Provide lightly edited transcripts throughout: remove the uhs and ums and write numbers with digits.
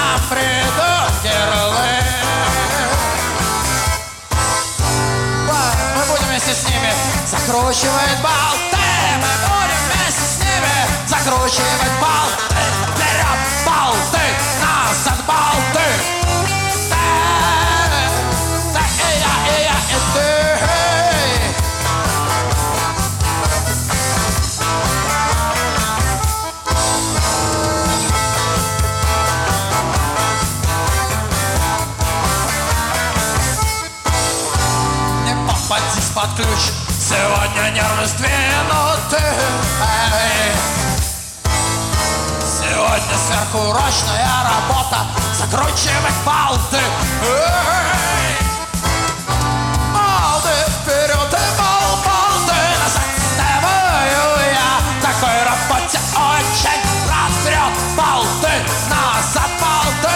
нам придут герлы. Мы будем вместе с ними закручивать болты. Мы будем вместе с ними закручивать болты. Вперед болты, назад болты. И я, и ты. Попадись под ключ, сегодня нервы сдвинуты. Сегодня сверхурочная работа, закручивать болты. Болты вперед и болты назад. Ставлю я такой работе очень рад. Вперед болты, назад болты.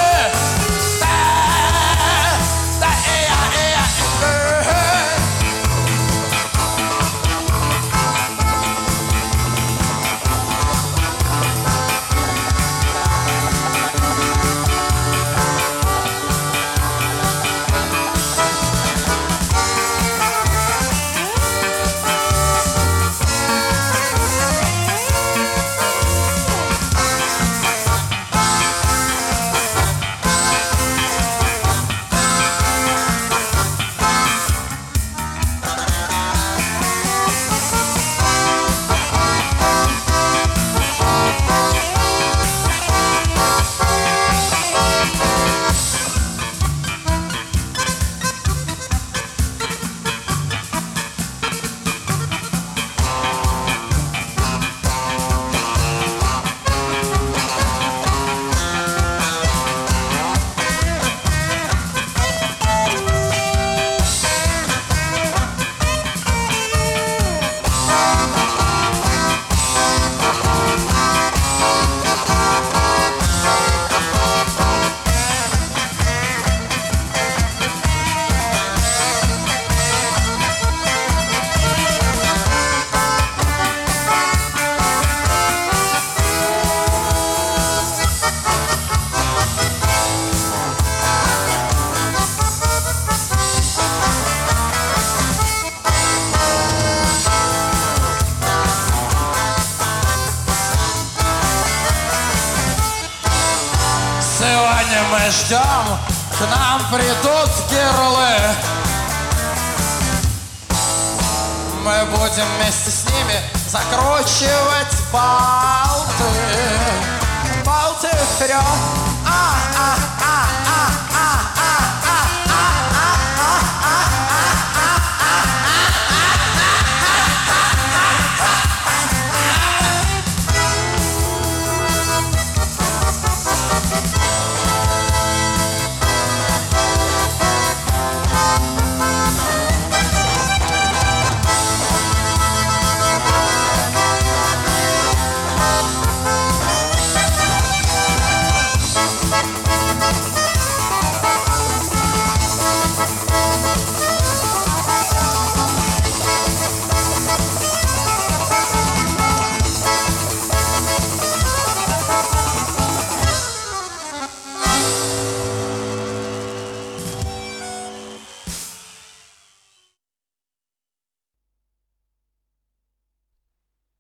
Сегодня мы ждем, к нам придут герлы. Мы будем вместе с ними закручивать болты. Болты вперед.